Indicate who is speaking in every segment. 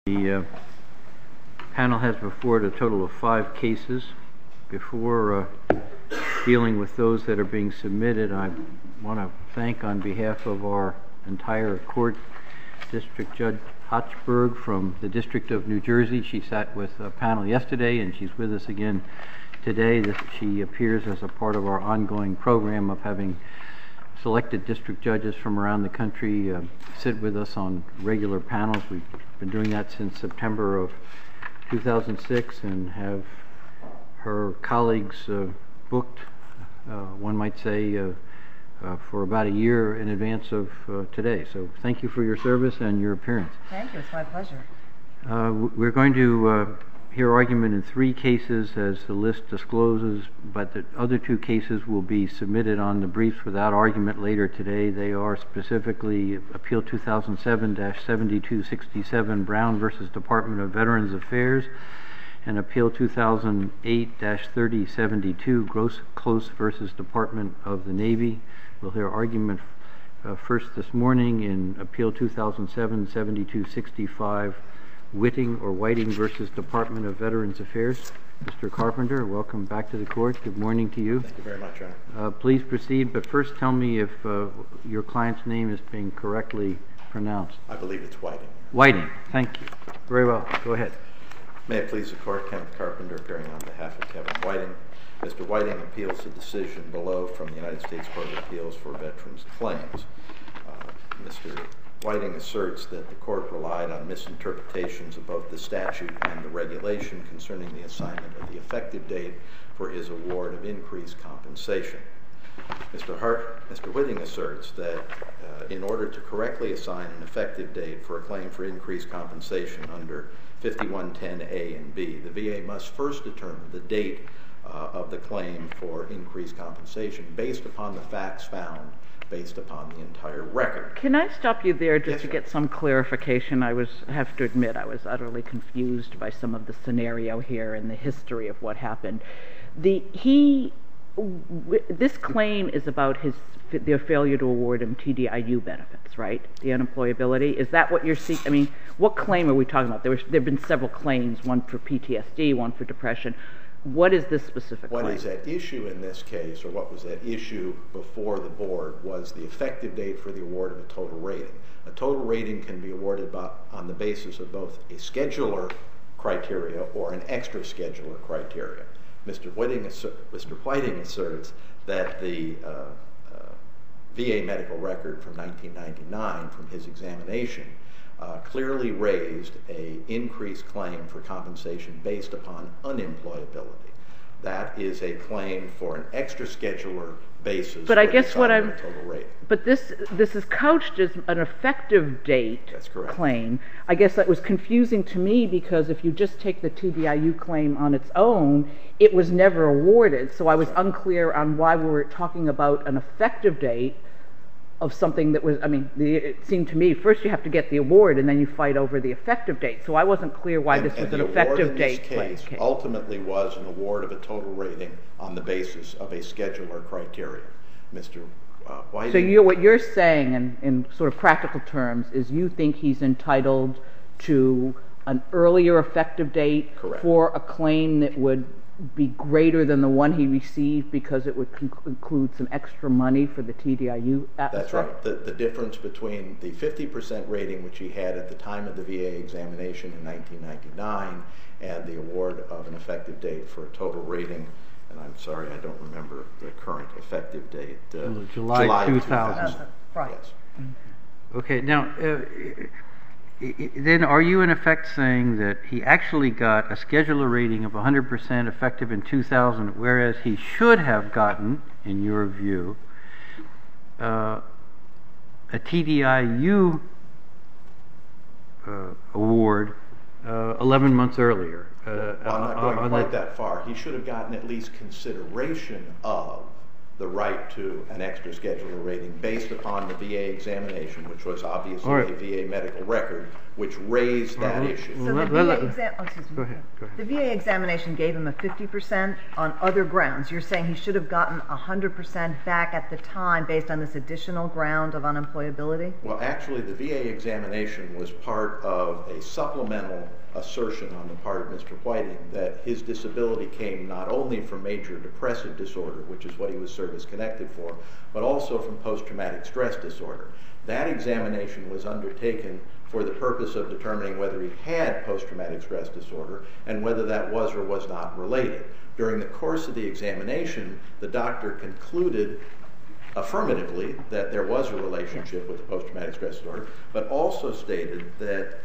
Speaker 1: The panel has before it a total of 5 cases. Before dealing with those that are being submitted, I want to thank on behalf of our entire court District Judge Hochberg from the District of New Jersey. She sat with a panel yesterday and she's with us again today. She appears as a part of our ongoing program of having selected district judges from around the country sit with us on regular panels. We've been doing that since September of 2006 and have her colleagues booked, one might say, for about a year in advance of today. So thank you for your service and your appearance.
Speaker 2: Thank you. It's my pleasure.
Speaker 1: We're going to hear argument in 3 cases as the list discloses, but the other 2 cases will be submitted on the briefs without argument later today. They are specifically Appeal 2007-7267 Brown v. Department of Veterans Affairs and Appeal 2008-3072 Close v. Department of the Navy. We'll hear argument first this morning in Appeal 2007-7265 Whiting versus Department of Veterans Affairs. Mr. Carpenter, welcome back to the court. Good morning to you.
Speaker 3: Thank you very much, Your Honor.
Speaker 1: Please proceed, but first tell me if your client's name is being correctly pronounced.
Speaker 3: I believe it's Whiting.
Speaker 1: Whiting, thank you. Very well, go ahead.
Speaker 3: May it please the Court, Kenneth Carpenter appearing on behalf of Kevin Whiting. Mr. Whiting appeals a decision below from the United States Court of Appeals for Veterans Claims. Mr. Whiting asserts that the court relied on misinterpretations of both the statute and the regulation concerning the assignment of the effective date for his award of increased compensation. Mr. Whiting asserts that in order to correctly assign an effective date for a claim for increased compensation under 5110A and B, the VA must first determine the date of the claim for increased compensation based upon the facts found, based upon the entire record.
Speaker 2: Can I stop you there just to get some clarification? I have to admit I was utterly confused by some of the scenario here and the history of what happened. This claim is about their failure to award him TDIU benefits, right? The unemployability. Is that what you're seeking? I mean, what claim are we talking about? There have been several claims, one for PTSD, one for depression. What is this specific claim?
Speaker 3: What is at issue in this case, or what was at issue before the board, was the effective date for the award of a total rating. A total rating can be awarded on the basis of both a scheduler criteria or an extra scheduler criteria. Mr. Whiting asserts that the VA medical record from 1999 from his examination clearly raised an increased claim for compensation based upon unemployability. That is a claim for an extra scheduler basis.
Speaker 2: But I guess what I'm.
Speaker 3: Total rating.
Speaker 2: But this is couched as an effective date.
Speaker 3: That's correct.
Speaker 2: Claim. I guess that was confusing to me because if you just take the TDIU claim on its own, it was never awarded. So I was unclear on why we were talking about an effective date of something that was, it seemed to me, first you have to get the award and then you fight over the effective date. So I wasn't clear why this was an effective date.
Speaker 3: And the award in this case ultimately was an award of a total rating on the basis of a scheduler criteria. Mr. Whiting.
Speaker 2: So what you're saying in sort of practical terms is you think he's entitled to an earlier effective date.
Speaker 3: Correct. For
Speaker 2: a claim that would be greater than the one he received because it would include some extra money for the TDIU aspect?
Speaker 3: That's right. The difference between the 50% rating which he had at the time of the VA examination in 1999 and the award of an effective date for a total rating, and I'm sorry I don't remember the current effective date.
Speaker 1: July 2000.
Speaker 3: Right. Yes.
Speaker 1: Okay, now then are you in effect saying that he actually got a scheduler rating of 100% effective in 2000, whereas he should have gotten, in your view, a TDIU award 11 months earlier?
Speaker 3: I'm not going quite that far. He should have gotten at least consideration of the right to an extra scheduler rating based upon the VA examination, which was obviously
Speaker 1: Right.
Speaker 3: a VA medical record, which raised that issue.
Speaker 4: So the
Speaker 1: Go ahead.
Speaker 4: The VA examination gave him a 50% on other grounds. You're saying he should have gotten 100% back at the time based on this additional ground of unemployability?
Speaker 3: Well, actually, the VA examination was part of a supplemental assertion on the part of Mr. Whiting that his disability came not only from major depressive disorder, which is what he was service-connected for, but also from post-traumatic stress disorder. That examination was undertaken for the purpose of determining whether he had post-traumatic stress disorder and whether that was or was not related. During the course of the examination, the doctor concluded affirmatively that there was a relationship with the post-traumatic stress disorder, but also stated that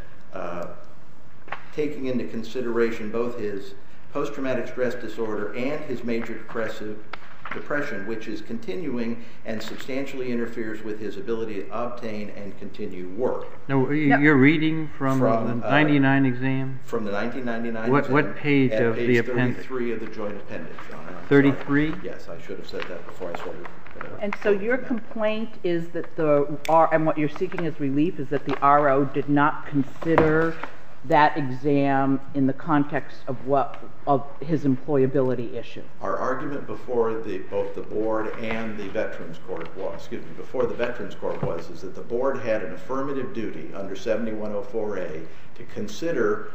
Speaker 3: taking into consideration both his post-traumatic stress disorder and his major depression, which is continuing and substantially interferes with his ability to obtain and continue work.
Speaker 1: No, you're reading from the 99 exam?
Speaker 3: From the 1999
Speaker 1: What
Speaker 3: exam.
Speaker 1: page
Speaker 3: at
Speaker 1: of
Speaker 3: page
Speaker 1: the appendix?
Speaker 3: 33 of the joint appendix, Your Honor. I'm
Speaker 1: 33?
Speaker 3: sorry. Yes, I should have said that before I started.
Speaker 2: And so your complaint is that and what you're seeking as relief is that the RO did not consider that exam in the context of his employability issue.
Speaker 3: Our argument before both the board and the Veterans Court before the Veterans Court is that the board had an affirmative duty under 7104A to consider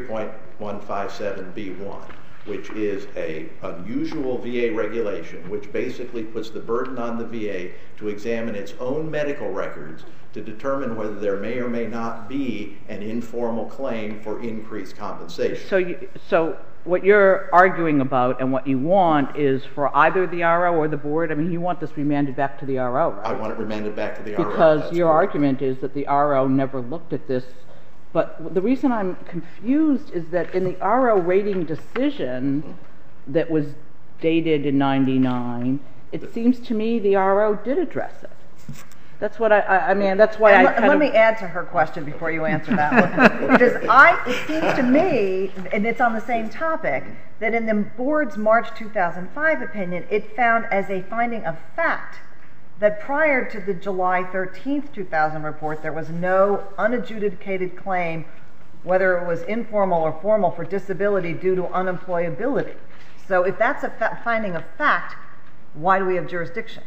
Speaker 3: 3.157B1, which is an unusual VA regulation, which basically puts the burden on the VA to examine its own medical records to determine whether there may or may not be an informal claim for increased compensation.
Speaker 2: So what you're arguing about and what you want is for either the RO or the board, I mean, you want this remanded back to the RO, right?
Speaker 3: I want it remanded back to the RO.
Speaker 2: Because your argument is that the RO never looked at this. But the reason I'm confused is that in the RO rating decision that was dated in 99, it seems to me the RO did address it. That's what I mean, that's why
Speaker 4: Let me add to her question before you answer that one. Because it seems to me, and it's on the same topic, that in the board's March 2005 opinion, it found as a finding of fact that prior to the July 13th, 2000 report, there was no unadjudicated claim, whether it was informal or formal, for disability due to unemployability. So if that's a finding of fact, why do we have jurisdiction?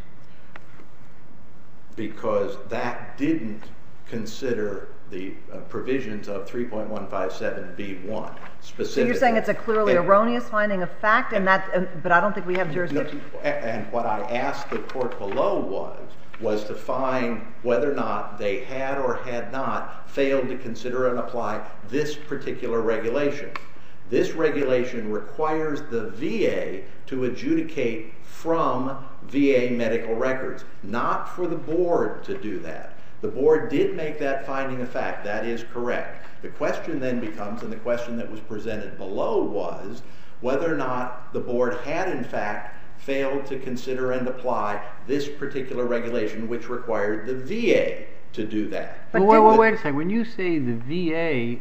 Speaker 3: Because that didn't consider the provisions of 3.157B1 specifically.
Speaker 4: So you're saying it's a clearly erroneous finding of fact, but I don't think we have jurisdiction.
Speaker 3: And what I asked the court below was to find whether or not they had or had not failed to consider and apply this particular regulation. This regulation requires the VA to adjudicate from VA medical records, not for the board to do that. The board did make that finding a fact. That is correct. The question then becomes, and the question that was presented below was, whether or not the board had in fact failed to consider and apply this particular regulation, which required the VA to do that.
Speaker 1: But wait a second. When you say the VA,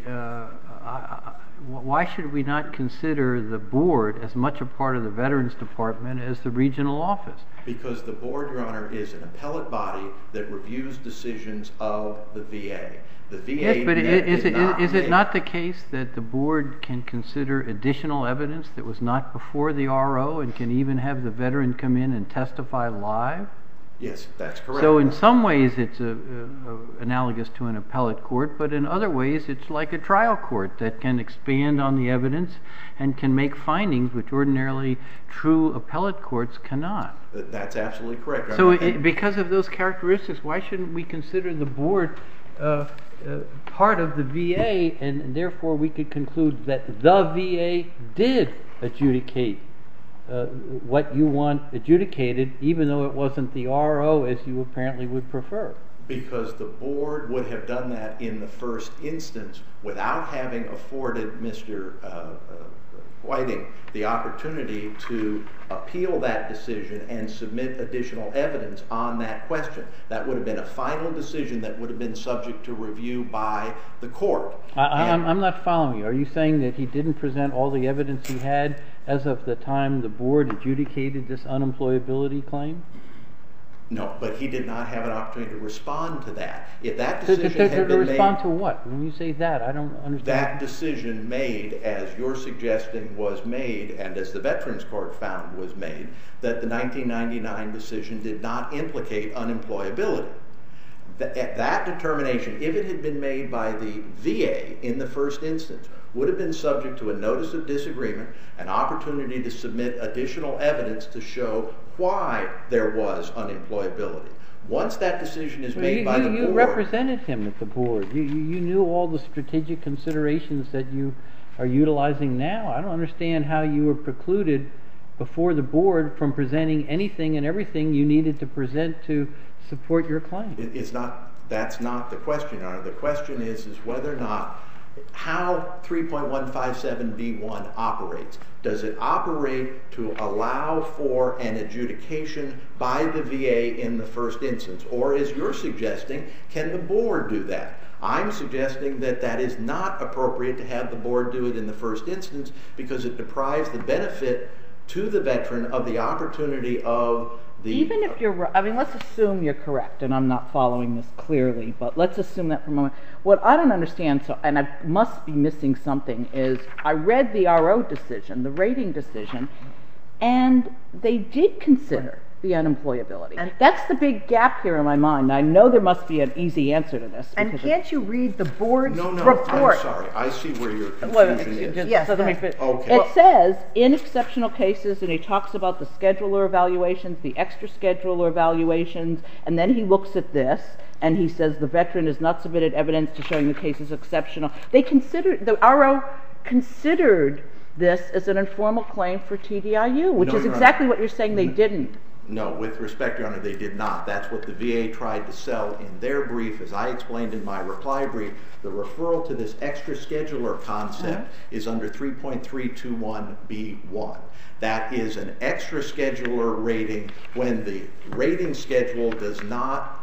Speaker 1: why should we not consider the board as much a part of the Veterans Department as the regional office?
Speaker 3: Because the board, Your Honor, is an appellate body that reviews decisions of the VA. The VA
Speaker 1: yes, but is it not the case that the board can consider additional evidence that was not before the RO and can even have the veteran come in and testify live?
Speaker 3: Yes, that's correct.
Speaker 1: So in some ways it's analogous to an appellate court, but in other ways it's like a trial court that can expand on the evidence and can make findings which ordinarily true appellate courts cannot.
Speaker 3: That's absolutely correct.
Speaker 1: So because of those characteristics, why shouldn't we consider the board part of the VA, and therefore we could conclude that the VA did adjudicate what you want adjudicated, even though it wasn't the RO as you apparently would prefer?
Speaker 3: Because the board would have done that in the first instance without having afforded Mr. Whiting the opportunity to appeal that decision and submit additional evidence on that question. That would have been a final decision that would have been subject to review by the court.
Speaker 1: I'm not following you. Are you saying that he didn't present all the evidence he had as of the time the board adjudicated this unemployability claim?
Speaker 3: No, but he did not have an opportunity to respond to that. If that decision had been made...
Speaker 1: Respond to what? When you say that, I don't understand.
Speaker 3: That decision made, as you're suggesting, was made, and as the Veterans Court found was made, that the 1999 decision did not implicate unemployability. That determination, if it had been made by the VA in the first instance, would have been subject to a notice of disagreement, an opportunity to submit additional evidence to show why there was unemployability. Once that decision is made by the board...
Speaker 1: You represented him at the board. You knew all the strategic considerations that you are utilizing now. I don't understand how you were precluded before the board from presenting anything and everything you needed to present to support your claim.
Speaker 3: That's not the question, Your Honor. The question is whether or not how 3.157B1 operates. Does it operate to allow for an adjudication by the VA in the first instance? Or, as you're suggesting, can the board do that? I'm suggesting that that is not appropriate to have the board do it in the first instance because it deprives the benefit to the veteran of the opportunity of the...
Speaker 2: Even if you're right, I mean, let's assume you're correct, and I'm not following this clearly, but let's assume that for a moment. What I don't understand, and I must be missing something, is I read the RO decision, the rating decision, and they did consider the unemployability. And that's the big gap here in my mind. I know there must be an easy answer to this.
Speaker 4: And can't you read the board's report?
Speaker 3: No, I'm sorry. I see where your confusion is.
Speaker 4: Yes,
Speaker 2: okay.
Speaker 3: Well,
Speaker 2: it says, in exceptional cases, and he talks about the scheduler evaluations, the extra scheduler evaluations, and then he looks at this, and he says the veteran has not submitted evidence to showing the case is exceptional. The RO considered this as an informal claim for TDIU, which is exactly what you're saying they didn't.
Speaker 3: No, with respect, Your Honor, they did not. That's what the VA tried to sell in their brief. As I explained in my reply brief, the referral to this extra scheduler concept is under 3.321B1. That is an extra scheduler rating when the rating schedule does not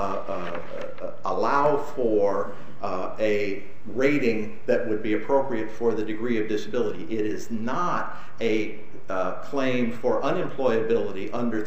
Speaker 3: allow for a rating that would be appropriate for the degree of disability. It is not a claim for unemployability under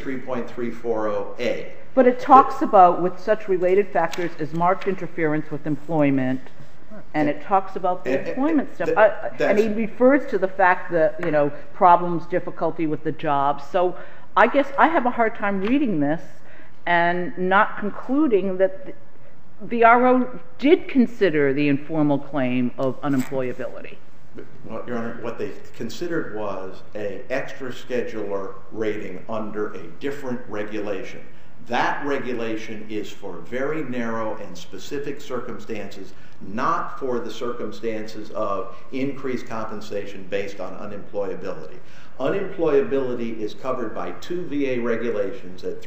Speaker 3: 3.340A.
Speaker 2: But it talks about with such related factors as marked interference with employment, and it talks about the employment stuff. And he refers to the fact that, problems, difficulty with the job. So I guess I have a hard time reading this and not concluding that the RO did consider the informal claim of unemployability.
Speaker 3: Well, Your Honor, what they considered was an extra scheduler rating under a different regulation. That regulation is for very narrow and specific circumstances, not for the circumstances of increased compensation based on unemployability. Unemployability is covered by two VA regulations at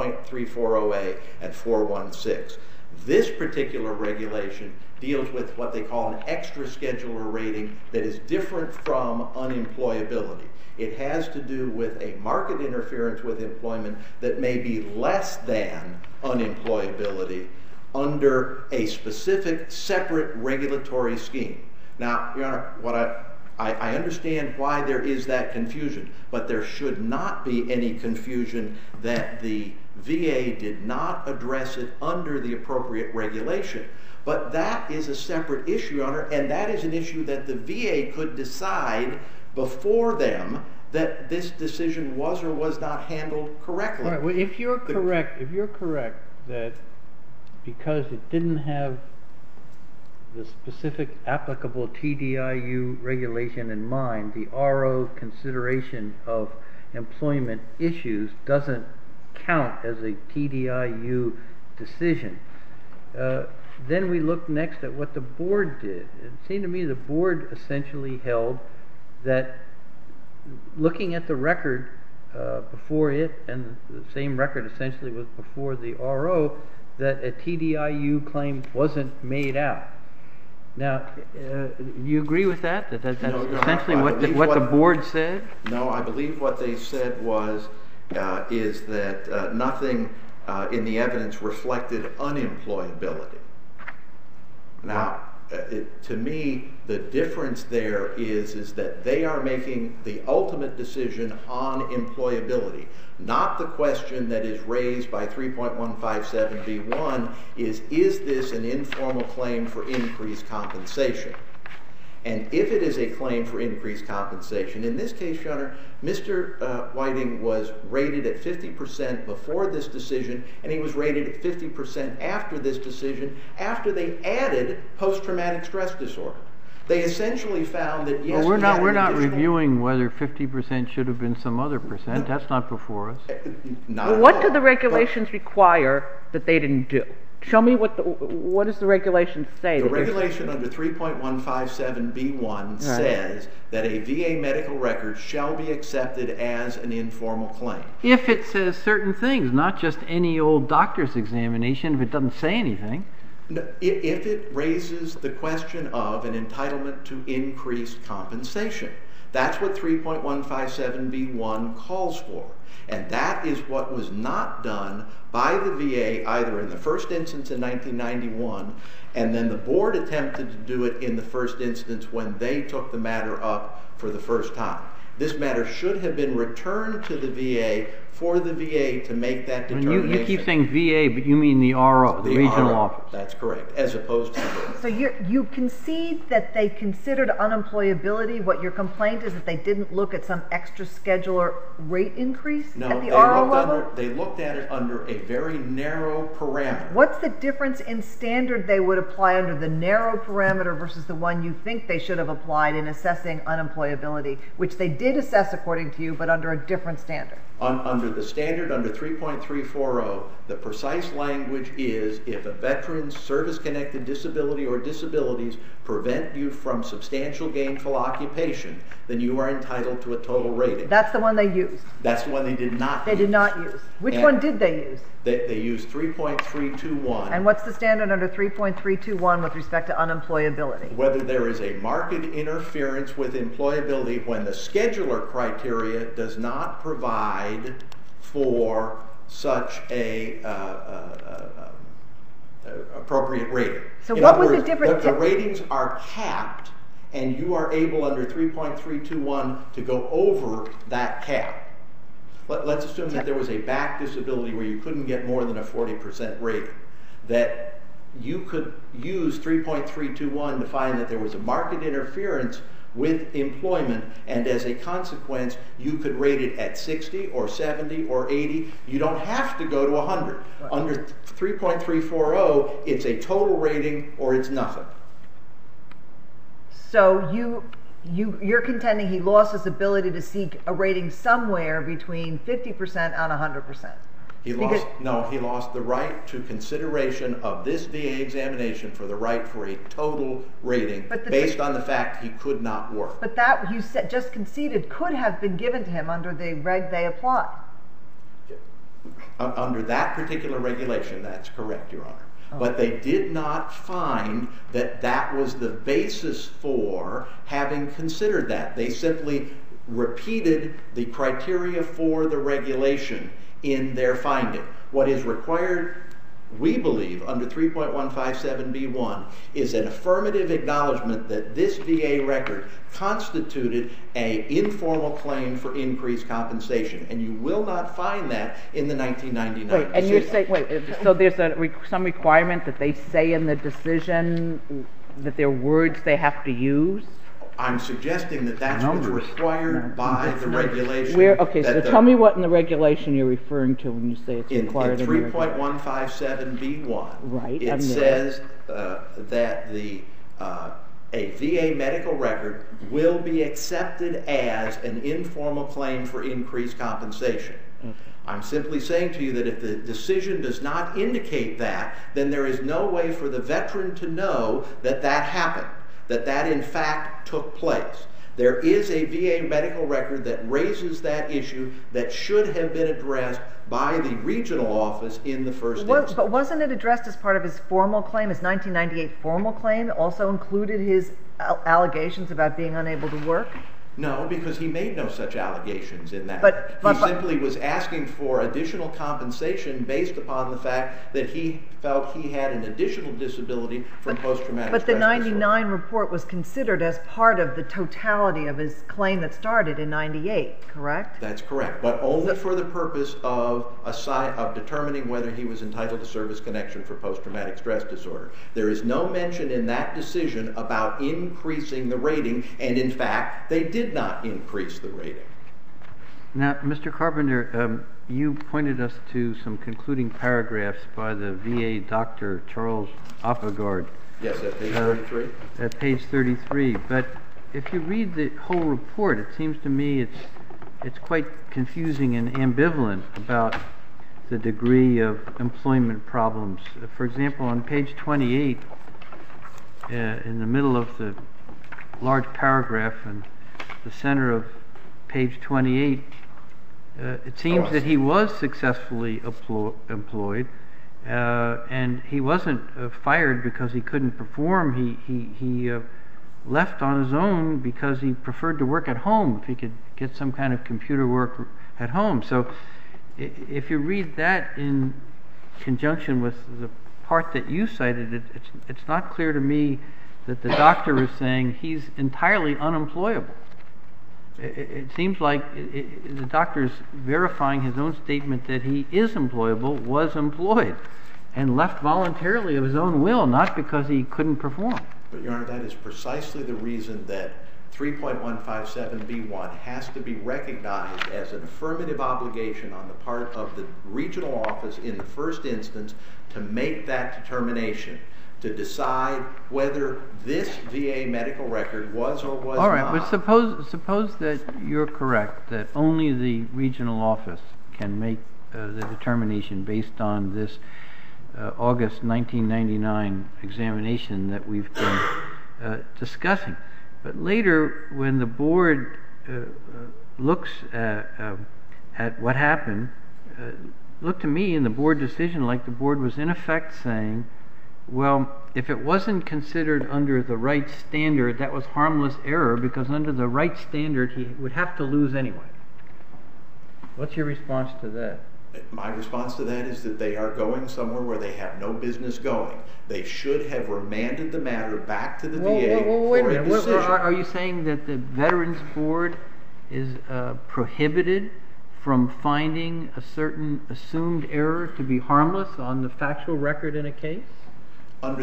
Speaker 3: 3.340A and 416. This particular regulation deals with what they call an extra scheduler rating that is different from unemployability. It has to do with a market interference with employment that may be less than unemployability under a specific separate regulatory scheme. Now, Your Honor, I understand why there is that confusion, but there should not be any confusion that the VA did not address it under the appropriate regulation. But that is a separate issue, Your Honor, and that is an issue that the VA could decide before them that this decision was or was not handled correctly.
Speaker 1: All right, well, if you're correct that because it didn't have the specific applicable TDIU regulation in mind, the RO consideration of employment issues doesn't count as a TDIU decision. Then we look next at what the board did. It seemed to me the board essentially held that looking at the record before it, and the same record essentially was before the RO, that a TDIU claim wasn't made out. Now, you agree with that? That's
Speaker 3: No,
Speaker 1: essentially what the board said?
Speaker 3: No, I believe what they said is that nothing in the evidence reflected unemployability. Now, To me, the difference there is that they are making the ultimate decision on employability. Not the question that is raised by 3.157B1 is this an informal claim for increased compensation? And if it is a claim for increased compensation, in this case, Your Honor, Mr. Whiting was rated at 50% before this decision, and he was rated at 50% after this decision, after they added post-traumatic stress disorder. They essentially found that, yes,
Speaker 1: well, we're not reviewing whether 50% should have been some other percent. That's not before us.
Speaker 2: Well, what do the regulations require that they didn't do? Show me what does the regulation say?
Speaker 3: The regulation under 3.157B1 says that a VA medical record shall be accepted as an informal claim.
Speaker 1: If it says certain things, not just any old doctor's examination, if it doesn't say anything.
Speaker 3: If it raises the question of an entitlement to increased compensation. That's what 3.157B1 calls for. And that is what was not done by the VA either in the first instance in 1991, and then the board attempted to do it in the first instance when they took the matter up for the first time. This matter should have been returned to the VA for the VA to make that determination.
Speaker 1: You keep saying VA, but you mean the RO, the regional office.
Speaker 3: That's correct, as opposed to the board.
Speaker 4: So you concede that they considered unemployability. What your complaint is that they didn't look at some extra scheduler rate increase at the RO level?
Speaker 3: They looked at it under a very narrow parameter.
Speaker 4: What's the difference in standard they would apply under the narrow parameter versus the one you think they should have applied in assessing unemployability, which they did assess according to you, but under a different standard?
Speaker 3: Under the standard, under 3.340, the precise language is if a veteran's service-connected disability or disabilities prevent you from substantial gainful occupation, then you are entitled to a total rating.
Speaker 4: That's the one they used.
Speaker 3: That's the one they did not use.
Speaker 4: They did not use. Which one did they use?
Speaker 3: They used 3.321.
Speaker 4: And what's the standard under 3.321 with respect to unemployability?
Speaker 3: Whether there is a marked interference with employability when the scheduler criteria does not provide for such a appropriate rating.
Speaker 4: So what was the difference?
Speaker 3: The ratings are capped, and you are able under 3.321 to go over that cap. Let's assume that there was a back disability where you couldn't get more than a 40% rating, that you could use 3.321 to find that there was a marked interference with employment, and as a consequence, you could rate it at 60 or 70 or 80. You don't have to go to 100. Right. Under 3.340, it's a total rating or it's nothing.
Speaker 4: So you're contending he lost his ability to seek a rating somewhere between 50% and 100%.
Speaker 3: He lost the right to consideration of this VA examination for the right for a total rating based on the fact he could not work. But
Speaker 4: that, you said, just conceded, could have been given to him under the reg they applied.
Speaker 3: Under that particular regulation, that's correct, Your Honor. But they did not find that that was the basis for having considered that. They simply repeated the criteria for the regulation in their finding. What is required, we believe, under 3.157B1 is an affirmative acknowledgement that this VA record constituted an informal claim for increased compensation, and you will not find that in the 1999 decision.
Speaker 2: And you're saying, so there's some requirement that they say in the decision that there are words they have to use?
Speaker 3: I'm suggesting that that's what's required by the regulation.
Speaker 2: So tell me what in the regulation you're referring to when you say it's required
Speaker 3: in 3.157B1.
Speaker 2: Right.
Speaker 3: It says that a VA medical record will be accepted as an informal claim for increased compensation. Okay. I'm simply saying to you that if the decision does not indicate that, then there is no way for the veteran to know that that happened, that in fact took place. There is a VA medical record that raises that issue that should have been addressed by the regional office in the first instance.
Speaker 4: But wasn't it addressed as part of his formal claim, his 1998 formal claim? Also included his allegations about being unable to work?
Speaker 3: No, because he made no such allegations in that.
Speaker 4: But
Speaker 3: he simply was asking for additional compensation based upon the fact that he felt he had an additional disability from post-traumatic stress disorder.
Speaker 4: But the 99 report was considered as part of the totality of his claim that started in 98, correct?
Speaker 3: That's correct, but only for the purpose of determining whether he was entitled to service connection for post-traumatic stress disorder. There is no mention in that decision about increasing the rating, and in fact, they did not increase the rating.
Speaker 1: Now, Mr. Carpenter, you pointed us to some concluding paragraphs by the VA Dr. Charles Offegard.
Speaker 3: Yes, at page 33.
Speaker 1: At page 33, but if you read the whole report, it seems to me it's quite confusing and ambivalent about the degree of employment problems. For example, on page 28, in the middle of the large paragraph and the center of page 28, it seems that he was successfully employed, and he wasn't fired because he couldn't perform. He left on his own because he preferred to work at home if he could get some kind of computer work at home. So if you read that in conjunction with the part that you cited, it's not clear to me that the doctor is saying he's entirely unemployable. It seems like the doctor is verifying his own statement that he is employable, was employed, and left voluntarily of his own will, not because he couldn't perform.
Speaker 3: But, Your Honor, that is precisely the reason that 3.157B1 has to be recognized as an affirmative obligation on the part of the regional office in the first instance to make that determination, to decide whether this VA medical record was or was not.
Speaker 1: All right, but suppose that you're correct, that only the regional office can make the determination based on this August 1999 examination that we've been discussing. But later, when the board looks at what happened, looked to me in the board decision like the board was in effect saying, well, if it wasn't considered under the right standard, that was harmless error, because under the right standard, he would have to lose anyway. What's your response to that?
Speaker 3: My response to that is that they are going somewhere where they have no business going. They should have remanded the matter back to the VA for a decision.
Speaker 1: Are you saying that the Veterans Board is prohibited from finding a certain assumed error to be harmless on the factual record in a case?
Speaker 3: Under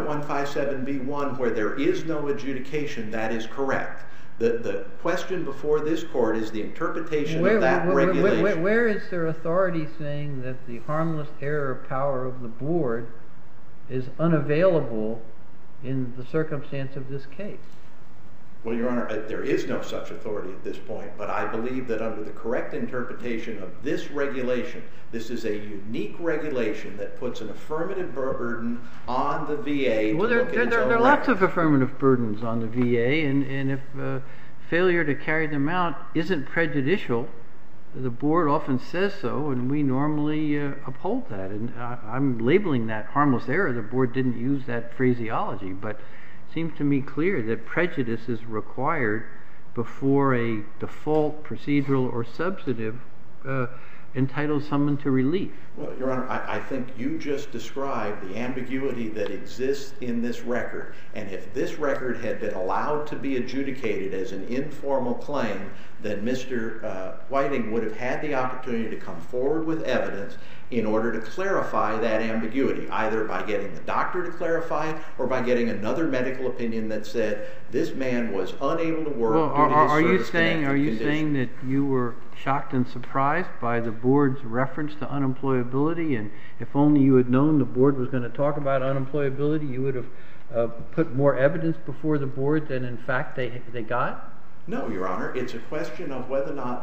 Speaker 3: 3.157B1, where there is no adjudication, that is correct. The question before this court is the interpretation of that regulation.
Speaker 1: Where is there authority saying that the harmless error power of the board is unavailable in the circumstance of this case?
Speaker 3: Well, Your Honor, there is no such authority at this point, but I believe that under the correct interpretation of this regulation, this is a unique regulation that puts an affirmative burden on the VA to look at its own
Speaker 1: there are lots of affirmative burdens on the VA, and if failure to carry them out isn't prejudicial, the board often says so, and we normally uphold that. And I'm labeling that harmless error. The board didn't use that phraseology, but it seems to me clear that prejudice is required before a default procedural or substantive entitles someone to relief.
Speaker 3: Well, Your Honor, I think you just described the ambiguity that exists in this record, and if this record had been allowed to be adjudicated as an informal claim, then Mr. Whiting would have had the opportunity to come forward with evidence in order to clarify that ambiguity, either by getting the doctor to clarify it or by getting another medical opinion that said this man was unable to work due to his service-connected condition.
Speaker 1: Are you saying that you were shocked and surprised by the board's reference to unemployability, and if only you had known the board was going to talk about unemployability, you would have put more evidence before the board than in fact they got?
Speaker 3: No, Your Honor. It's a question of whether or not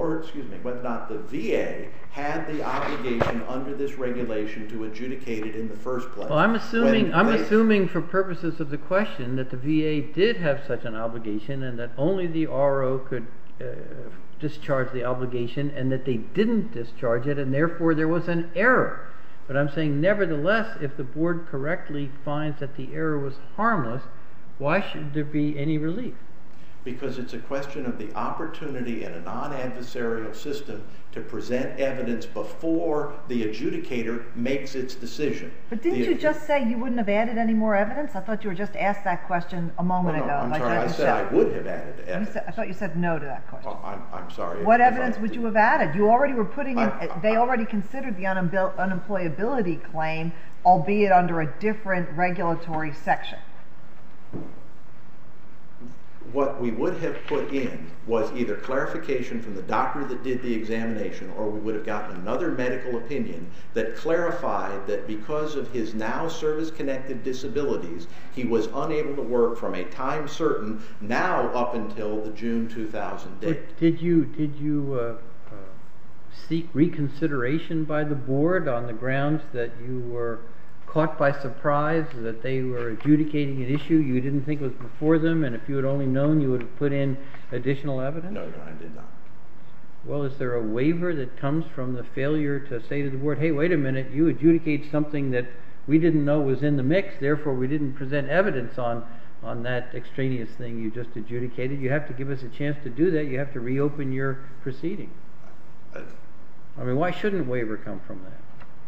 Speaker 3: the VA had the obligation under this regulation to adjudicate it in the first place.
Speaker 1: Well, I'm assuming for purposes of the question that the VA did have such an obligation and that only the RO could discharge the obligation and that they didn't discharge it, and therefore there was an error. But I'm saying nevertheless, if the board correctly finds that the error was harmless, why should there be any relief?
Speaker 3: Because it's a question of the opportunity in a non-adversarial system to present evidence before the adjudicator makes its decision.
Speaker 4: But didn't you just say you wouldn't have added any more evidence? I thought you were just asked that question a moment ago.
Speaker 3: I'm sorry, I said I would have added evidence.
Speaker 4: I thought you said no to that question.
Speaker 3: Oh, I'm sorry.
Speaker 4: What evidence would you have added? You already were putting in, they already considered the unemployability claim, albeit under a different regulatory section.
Speaker 3: What we would have put in was either clarification from the doctor that did the examination, or we would have gotten another medical opinion that clarified that because of his now service-connected disabilities, he was unable to work from a time certain now up until the June 2000 date.
Speaker 1: But did you seek reconsideration by the board on the grounds that you were caught by surprise, that they were adjudicating an issue you didn't think was before them, and if you had only known, you would have put in additional evidence?
Speaker 3: No, I did not.
Speaker 1: Well, is there a waiver that comes from the failure to say to the board, hey, wait a minute, you adjudicate something that we didn't know was in the mix, therefore we didn't present evidence on that extraneous thing you just adjudicated. You have to give us a chance to do that. You have to reopen your proceeding. I mean, why shouldn't waiver come from that?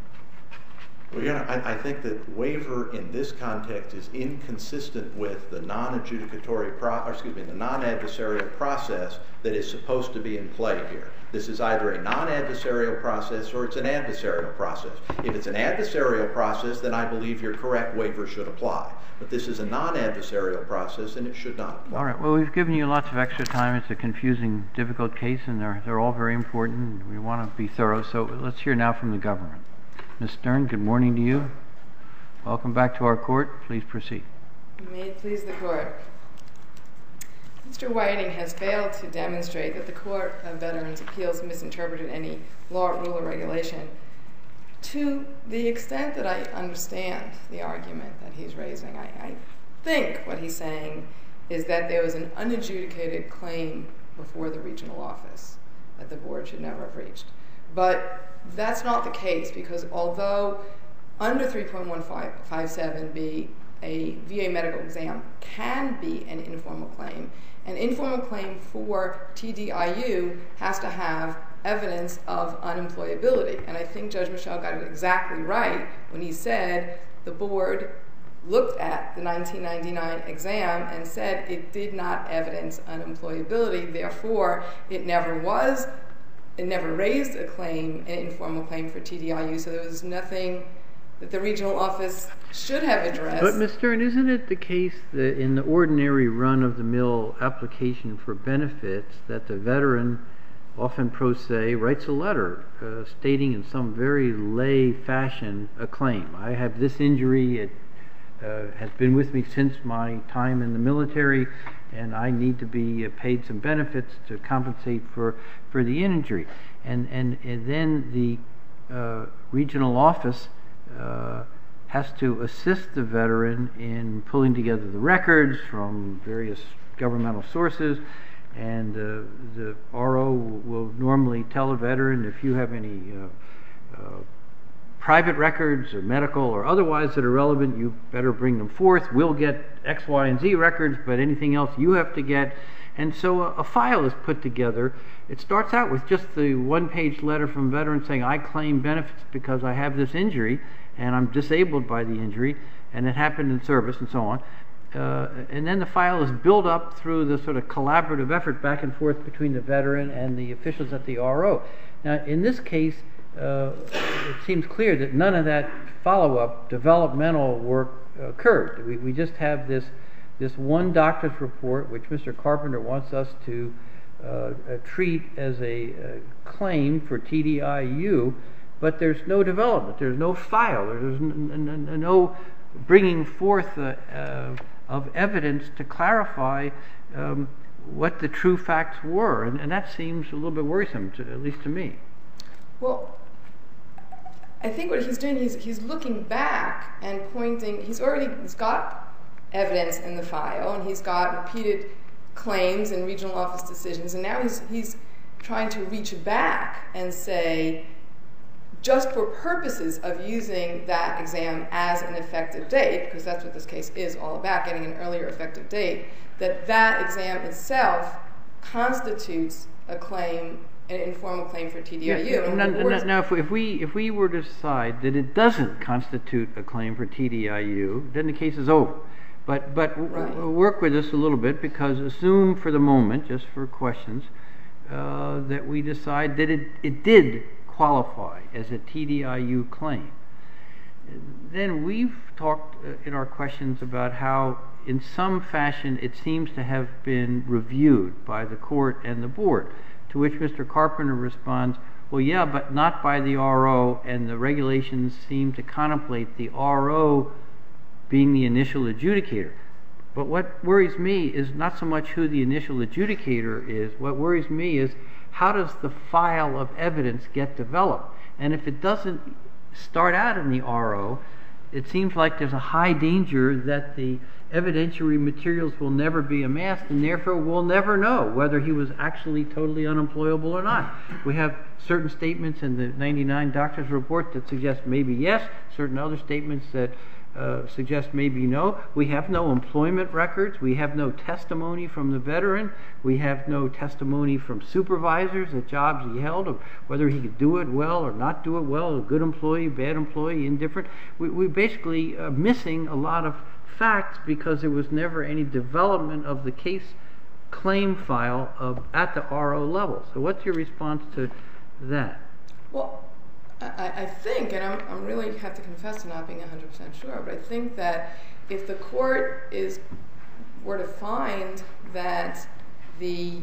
Speaker 3: Well, I think that waiver in this context is inconsistent with the non-adjudicatory, the non-adversarial process that is supposed to be in play here. This is either a non-adversarial process or it's an adversarial process. If it's an adversarial process, then I believe you're correct, waiver should apply. But this is a non-adversarial process, and it should not apply.
Speaker 1: All right. Well, we've given you lots of extra time. It's a confusing, difficult case, and they're all very important. We want to be thorough. So let's hear now from the government. Ms. Stern, good morning to you. Welcome back to our court. Please proceed.
Speaker 5: May it please the court. Mr. Whiting has failed to demonstrate that the Court of Veterans' Appeals misinterpreted any law, rule, or regulation. To the extent that I understand the argument that he's raising, I think what he's saying is that there was an unadjudicated claim before the regional office that the board should never have reached. But that's not the case, because although under 3.157b, a VA medical exam can be an informal claim, an informal claim for TDIU has to have evidence of unemployability. And I think Judge Michel got it exactly right when he said the board looked at the 1999 exam and said it did not evidence unemployability, therefore it never raised a claim, an informal claim for TDIU, so there was nothing that the regional office should have addressed.
Speaker 1: But, Ms. Stern, isn't it the case that in the ordinary run-of-the-mill application for benefits that the veteran, often pro se, writes a letter stating in some very lay fashion a claim? I have this injury, it has been with me since my time in the military, and I need to be paid some benefits to compensate for the injury. And then the regional office has to assist the veteran in pulling together the records from various governmental sources, and the RO will normally tell a veteran, if you have any private records or medical or otherwise that are relevant, you better bring them forth. We'll get X, Y, and Z records, but anything else you have to get. And so a file is put together. It starts out with just the one-page letter from a veteran saying, I claim benefits because I have this injury, and I'm disabled by the injury, and it happened in service, and so on. And then the file is built up through the sort of collaborative effort back and forth between the veteran and the officials at the RO. Now, in this case, it seems clear that none of that follow-up developmental work occurred. We just have this one doctor's report, which Mr. Carpenter wants us to treat as a claim for TDIU, but there's no development, there's no file, there's no bringing forth of evidence to clarify what the true facts were, and that seems a little bit worrisome, at least to me.
Speaker 5: Well, I think what he's doing is he's looking back and pointing. He's got evidence in the file, and he's got repeated claims and regional office decisions, and now he's trying to reach back and say, just for purposes of using that exam as an effective date, because that's what this case is all about, getting an earlier effective date, that exam itself constitutes a claim, an informal claim for TDIU.
Speaker 1: Now, if we were to decide that it doesn't constitute a claim for TDIU, then the case is over. But
Speaker 5: Right.
Speaker 1: Work with us a little bit, because assume for the moment, just for questions, that we decide that it did qualify as a TDIU claim. Then we've talked in our questions about how in some fashion it seems to have been reviewed by the court and the board, to which Mr. Carpenter responds, well, yeah, but not by the RO, and the regulations seem to contemplate the RO being the initial adjudicator. But what worries me is not so much who the initial adjudicator is. What worries me is how does the file of evidence get developed? And if it doesn't start out in the RO, it seems like there's a high danger that the evidentiary materials will never be amassed, and therefore we'll never know whether he was actually totally unemployable or not. We have certain statements in the 99 doctor's report that suggest maybe yes, certain other statements that suggest maybe no. We have no employment records. We have no testimony from the veteran. We have no testimony from supervisors at jobs he held of whether he could do it well or not do it well, a good employee, bad employee, indifferent. We basically are missing a lot of facts because there was never any development of the case claim file at the RO level. So what's your response to that?
Speaker 5: Well, I think, and I'm really have to confess to not being 100% sure, but I think that if the court were to find that the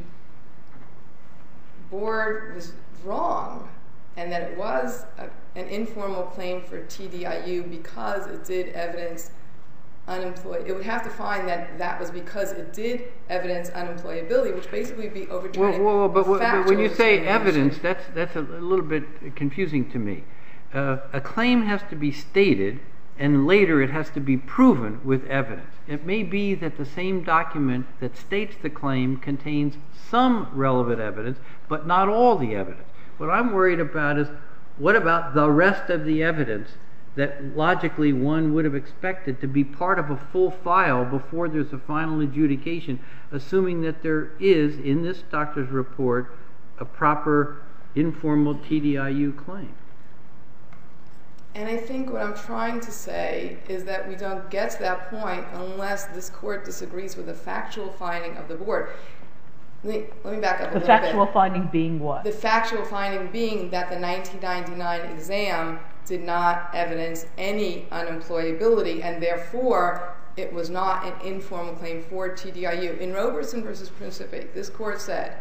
Speaker 5: board was wrong and that it was an informal claim for TDIU because it did evidence unemployed, it would have to find that was because it did evidence unemployability, which basically would be overturning.
Speaker 1: But when you say evidence, that's a little bit confusing to me. A claim has to be stated, and later it has to be proven with evidence. It may be that the same document that states the claim contains some relevant evidence, but not all the evidence. What I'm worried about is, what about the rest of the evidence that logically one would have expected to be part of a full file before there's a final adjudication, assuming that there is, in this doctor's report, a proper informal TDIU claim?
Speaker 5: And I think what I'm trying to say is that we don't get to that point unless this court disagrees with the factual finding of the board. Let me back up a little bit.
Speaker 2: The factual finding being what?
Speaker 5: The factual finding being that the 1999 exam did not evidence any unemployability, and therefore it was not an informal claim for TDIU. In Roberson versus Principe, this court said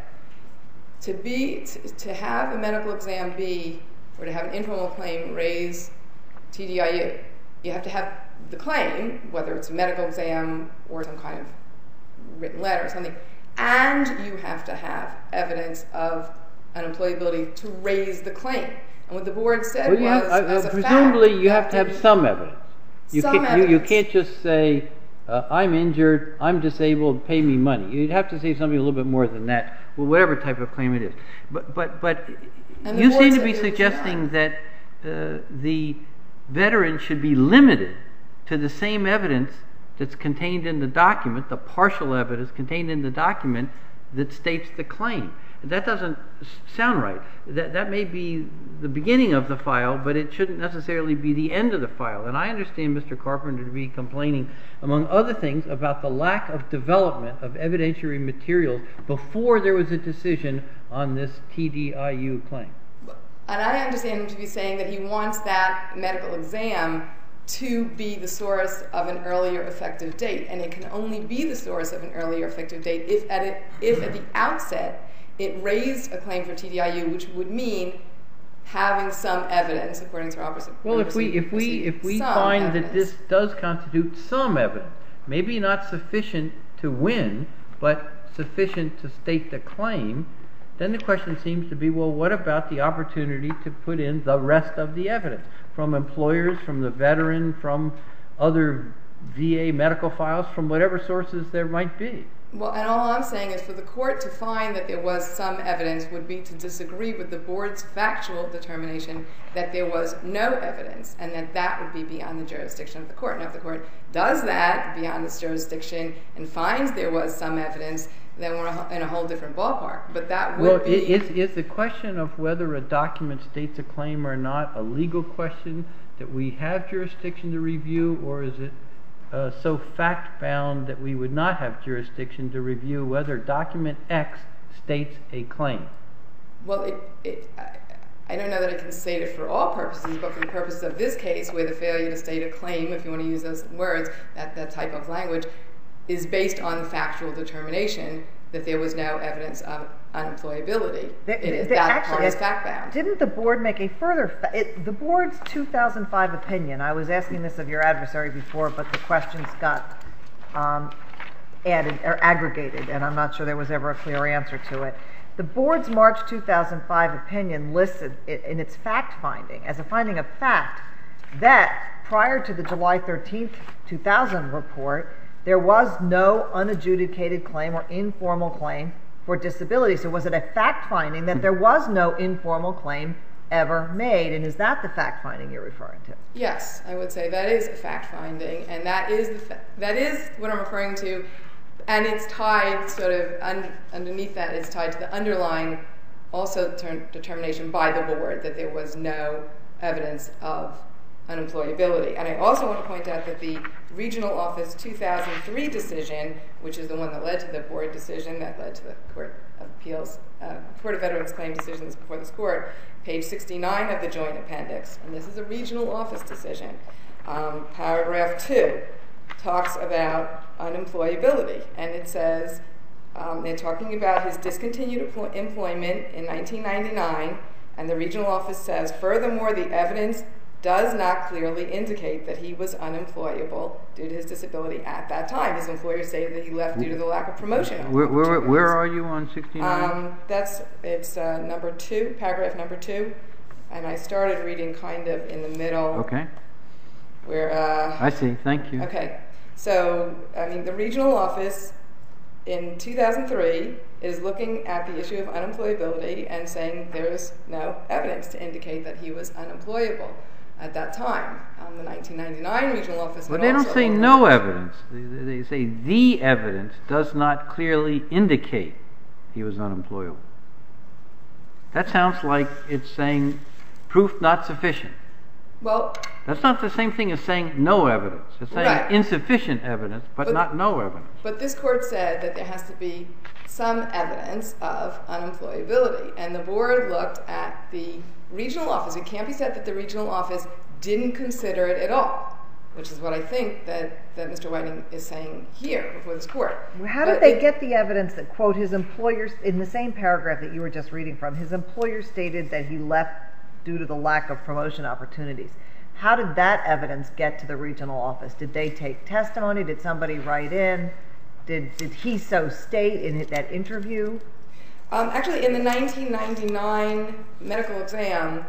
Speaker 5: to have a medical exam be, or to have an informal claim raise TDIU, you have to have the claim, whether it's a medical exam or some kind of written letter or something, and you have to have evidence of unemployability to raise the claim. And what the board said was,
Speaker 1: presumably you have to have some evidence. You can't just say, I'm injured, I'm disabled, pay me money. You'd have to say something a little bit more than that, well, whatever type of claim it is. But you seem to be suggesting that the veteran should be limited to the same evidence that's contained in the document, the partial evidence contained in the document that states the claim. That doesn't sound right. That may be the beginning of the file, but it shouldn't necessarily be the end of the file. And I understand Mr. Carpenter to be complaining, among other things, about the lack of development of evidentiary materials before there was a decision on this TDIU claim.
Speaker 5: And I understand him to be saying that he wants that medical exam to be the source of an earlier effective date. And it can only be the source of an earlier effective date if at the outset it raised a claim for TDIU, which would mean having some evidence, according to Robertson.
Speaker 1: Well, if we find that this does constitute some evidence, maybe not sufficient to win, but sufficient to state the claim, then the question seems to be, well, what about the opportunity to put in the rest of the evidence from employers, from the veteran, from other VA medical files, from whatever sources there might be?
Speaker 5: Well, and all I'm saying is for the court to find that there was some evidence would be to disagree with the board's factual determination that there was no evidence, and that would be beyond the jurisdiction of the court. Now, if the court does that beyond its jurisdiction and finds there was some evidence, then we're in a whole different ballpark. But that would be...
Speaker 1: Is the question of whether a document states a claim or not a legal question that we have jurisdiction to review, or is it so fact-bound that we would not have jurisdiction to review whether document X states a claim?
Speaker 5: Well, I don't know that I can state it for all purposes, but for the purposes of this case, where the failure to state a claim, if you want to use those words, that type of language, is based on the factual determination that there was no evidence of unemployability. That part is fact-bound.
Speaker 4: Didn't the board make a further... the board's 2005 opinion, I was asking this of your adversary before, but the questions got added or aggregated, and I'm not sure there was ever a clear answer to it. The board's March 2005 opinion listed in its fact-finding, as a finding of fact, that prior to the July 13th, 2000 report, there was no unadjudicated claim or informal claim for disability. So was it a fact-finding that there was no informal claim ever made? And is that the fact-finding you're referring to?
Speaker 5: Yes, I would say that is a fact-finding, and that is what I'm referring to. And it's tied sort of underneath that, it's tied to the underlying also determination by the board that there was no evidence of unemployability. And I also want to point out that the Regional Office 2003 decision, which is the one that led to the board decision, that led to the Court of Appeals, Court of Veterans Claim decisions before this court, page 69 of the joint appendix, and this is a Regional Office decision, paragraph 2 talks about unemployability, and it says, they're talking about his discontinued employment in 1999, and the Regional Office says, furthermore, the evidence does not clearly indicate that he was unemployable due to his disability at that time. His employer stated that he left due to the lack of promotion.
Speaker 1: Where are you on 69?
Speaker 5: It's number 2, paragraph number 2, and I started reading kind of in the middle.
Speaker 1: Okay.
Speaker 5: Where
Speaker 1: I see. Thank you.
Speaker 5: Okay. So, I mean, the Regional Office in 2003 is looking at the issue of unemployability and saying there's no evidence to indicate that he was unemployable at that time. The 1999 Regional Office...
Speaker 1: But they don't say no evidence. They say the evidence does not clearly indicate he was unemployable. That sounds like it's saying proof not sufficient.
Speaker 5: Well...
Speaker 1: That's not the same thing as saying no evidence. It's saying
Speaker 5: right.
Speaker 1: Insufficient evidence, but not no evidence.
Speaker 5: But this court said that there has to be some evidence of unemployability, and the board looked at the Regional Office. It can't be said that the Regional Office didn't consider it at all, which is what I think that Mr. Whiting is saying here before this court.
Speaker 4: How did they get the evidence that, quote, his employer, in the same paragraph that you were just reading from, his employer stated that he left due to the lack of promotion opportunities? How did that evidence get to the Regional Office? Did they take testimony? Did somebody write in? Did he so state in that interview?
Speaker 5: Actually, in the 1999 medical exam,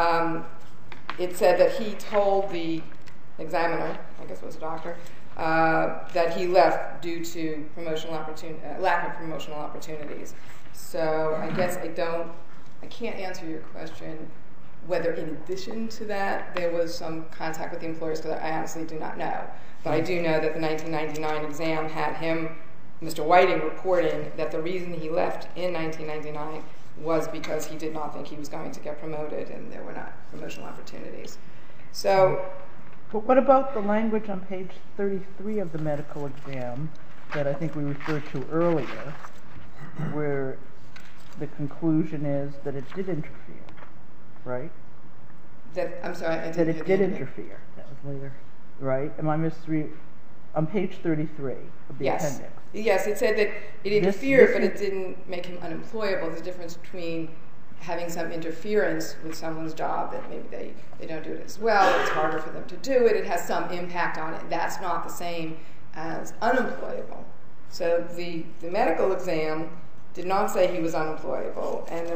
Speaker 5: it said that he told the examiner, I guess it was a doctor, that he left due to lack of promotional opportunities. So I guess I can't answer your question whether in addition to that there was some contact with the employers, because I honestly do not know. But I do know that the 1999 exam had him, Mr. Whiting, reporting that the reason he left in 1999 was because he did not think he was going to get promoted and there were not promotional opportunities. So...
Speaker 2: But what about the language on page 33 of the medical exam that I think we referred to earlier, where the conclusion is that it did interfere, right?
Speaker 5: I'm sorry, I didn't
Speaker 2: that it did interfere. That was later, right? Am I misreading? On page 33 of the appendix.
Speaker 5: Yes, it said that it interfered, but it didn't make him unemployable. There's a difference between having some interference with someone's job that maybe they don't do it as well, it's harder for them to do it, it has some impact on it. That's not the same as unemployable. So the medical exam did not say he was unemployable, and the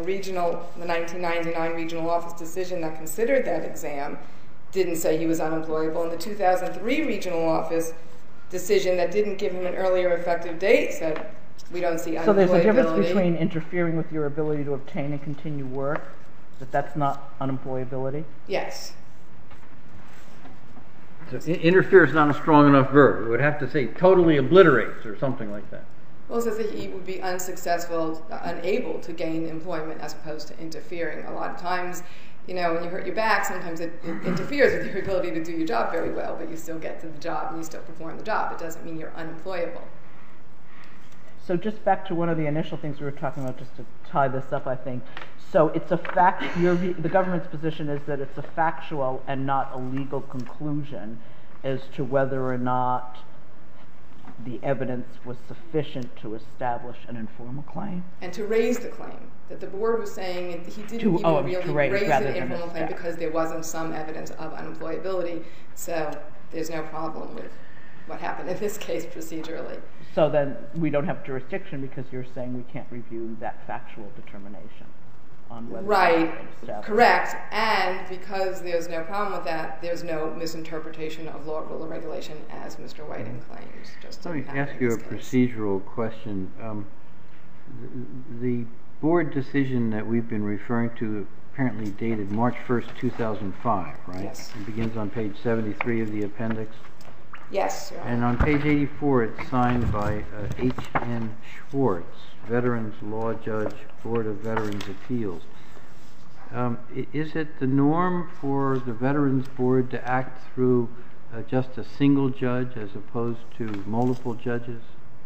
Speaker 5: 1999 Regional Office decision that considered that exam didn't say he was unemployable, and the 2003 Regional Office decision that didn't give him an earlier effective date said, we don't see unemployability.
Speaker 2: So there's a difference between interfering with your ability to obtain and continue work, that's not unemployability?
Speaker 5: Yes.
Speaker 1: So interfere is not a strong enough verb. It would have to say totally obliterates or something like that.
Speaker 5: Well, it says that he would be unsuccessful, unable to gain employment as opposed to interfering. A lot of times, when you hurt your back, sometimes it interferes with your ability to do your job very well, but you still get to the job and you still perform the job. It doesn't mean you're unemployable.
Speaker 2: So just back to one of the initial things we were talking about, just to tie this up, I think. So it's a fact, the government's position is that it's a factual and not a legal conclusion as to whether or not the evidence was sufficient to establish an informal claim?
Speaker 5: And to raise the claim, that the board was saying he didn't even really raise an informal claim because there wasn't some evidence of unemployability, so there's no problem with what happened in this case procedurally.
Speaker 2: So then we don't have jurisdiction because you're saying we can't review that factual determination on whether
Speaker 5: right, correct, and because there's no problem with that, there's no misinterpretation of law, rule, or regulation as Mr. Whiting claims. Just
Speaker 1: let me ask you a procedural question. The board decision that we've been referring to apparently dated March 1st, 2005, right?
Speaker 5: Yes.
Speaker 1: It begins on page 73 of the appendix.
Speaker 5: Yes, Your Honor.
Speaker 1: And on page 84, it's signed by H.N. Schwartz, Veterans Law Judge, Board of Veterans Appeals. Is it the norm for the Veterans Board to act through just a single judge as opposed to multiple judges?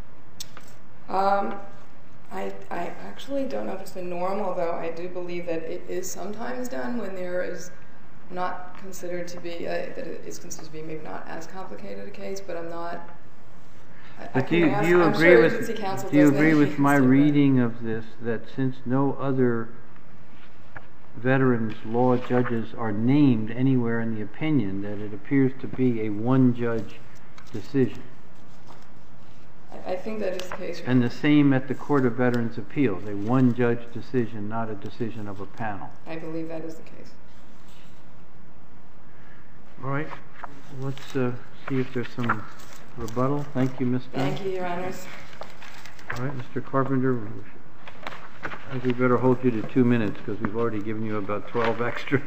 Speaker 5: I actually don't know if it's the norm, although I do believe that it is sometimes done when there is not considered to be, that it is considered to be maybe not as complicated a case, but I'm not.
Speaker 1: But do you agree with my reading of this, that since no other veterans law judges are named anywhere in the opinion, that it appears to be a one-judge decision?
Speaker 5: I think that is the case.
Speaker 1: And the same at the Court of Veterans Appeals, a one-judge decision, not a decision of a panel.
Speaker 5: I believe that is the case.
Speaker 1: All right, let's see if there's some rebuttal. Thank you, Ms. Dunn.
Speaker 5: Thank you, Your Honors.
Speaker 1: All right, Mr. Carpenter, I think we better hold you to 2 minutes because we've already given you about 12 extra.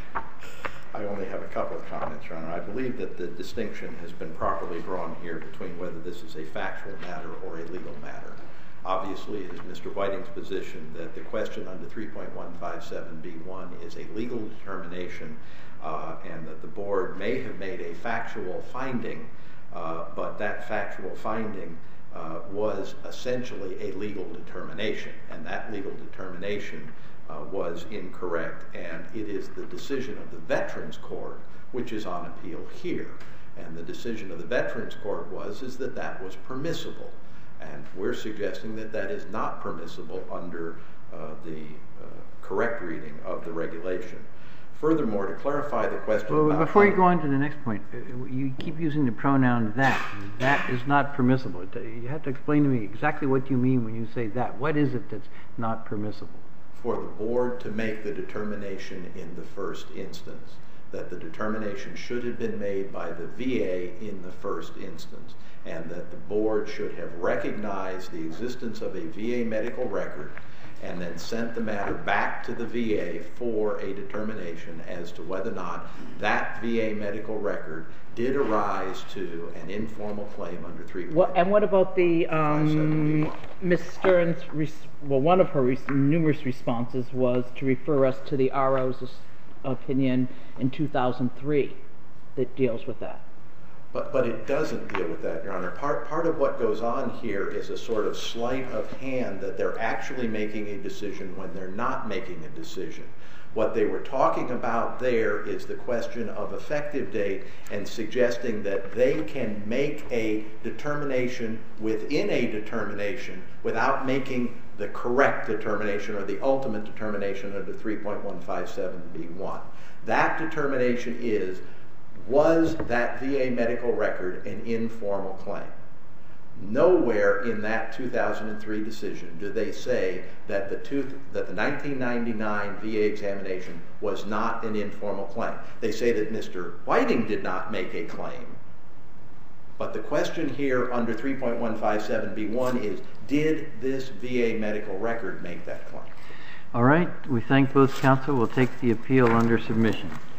Speaker 3: I only have a couple of comments, Your Honor. I believe that the distinction has been properly drawn here between whether this is a factual matter or a legal matter. Obviously, it is Mr. Whiting's position that the question under 3.157B1 is a legal determination and that the board may have made a factual finding, but that factual finding was essentially a legal determination, and that legal determination was incorrect, and it is the decision of the Veterans Court which is on appeal here. And the decision of the Veterans Court is that that was permissible, and we're suggesting that that is not permissible under the correct reading of the regulation. Furthermore, to clarify the question about...
Speaker 1: Before you go on to the next point, you keep using the pronoun that. That is not permissible. You have to explain to me exactly what you mean when you say that. What is it that's not permissible?
Speaker 3: For the board to make the determination in the first instance, that the determination should have been made by the VA in the first instance, and that the board should have recognized the existence of a VA medical record and then sent the matter back to the VA for a determination as to whether or not that VA medical record did arise to an informal claim under 3.157B1.
Speaker 2: And what about the Ms. Stern's, one of her numerous responses was to refer us to the RO's opinion in 2003 that deals with that.
Speaker 3: But it doesn't deal with that, Your Honor. Part of what goes on here is a sort of sleight of hand that they're actually making a decision when they're not making a decision. What they were talking about there is the question of effective date and suggesting that they can make a determination within a determination without making the correct determination or the ultimate determination under 3.157B1. That determination is, was that VA medical record an informal claim? Nowhere in that 2003 decision do they say that the 1999 VA examination was not an informal claim. They say that Mr. Whiting did not make a claim But the question here under 3.157B1 is, did this VA medical record make that claim?
Speaker 1: All right, we thank both counsel. We'll take the appeal under submission.